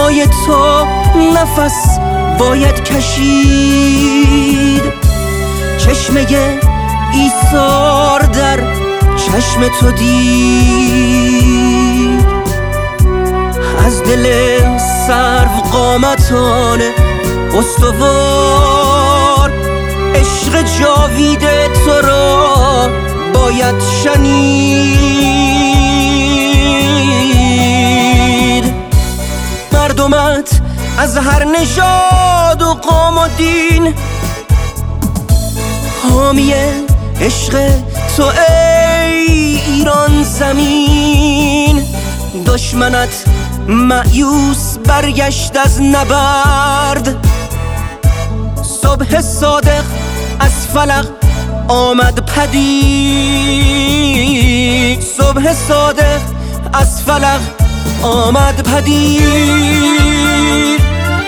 برای تو نفس باید کشید. چشمه ایثار در چشم تو دید. از دل سرو قامتانه استوار عشق جاوید تو را باید شنید. مردمت از هر نژاد و قوم و دین حامی عشق تو ای ایران زمین. دشمنت مأیوس برگشت از نبرد. صبح صادق از فلق آمد پدید. صبح صادق از فلق آمد پدید.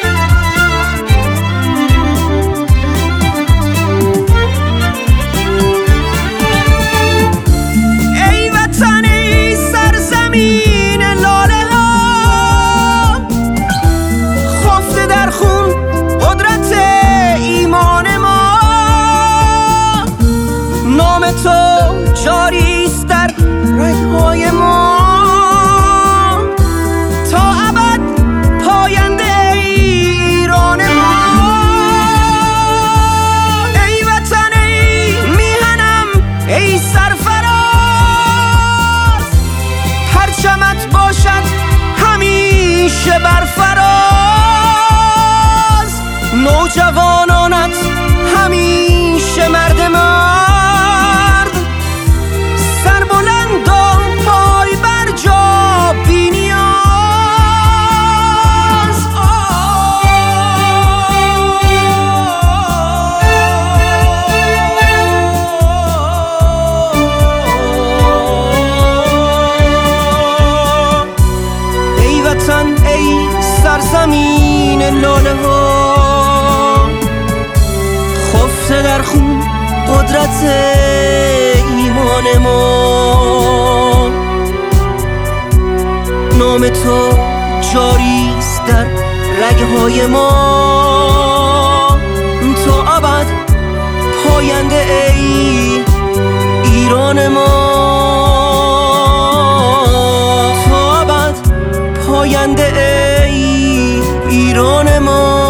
ای وطن ای سرزمین لاله ها، خفته در خون قدرت ایمان ما. نام تو جاری است در رگ‌های ما. تا ابد پاینده ایران ما. ای وطن ای میهنم ای سرفراز، پرچمت باشد همیشه برفراز. نوجوانانت همیشه مرد مرد، سربلند و پای بر جا بی نیاز. ای وطن ای سرزمین لاله ها، خفته در خون قدرت ایمان ما. نام تو جاری است در رگ‌های ما. تو ابد پاینده ای ایران ما. تو ابد پاینده ای ایران ما.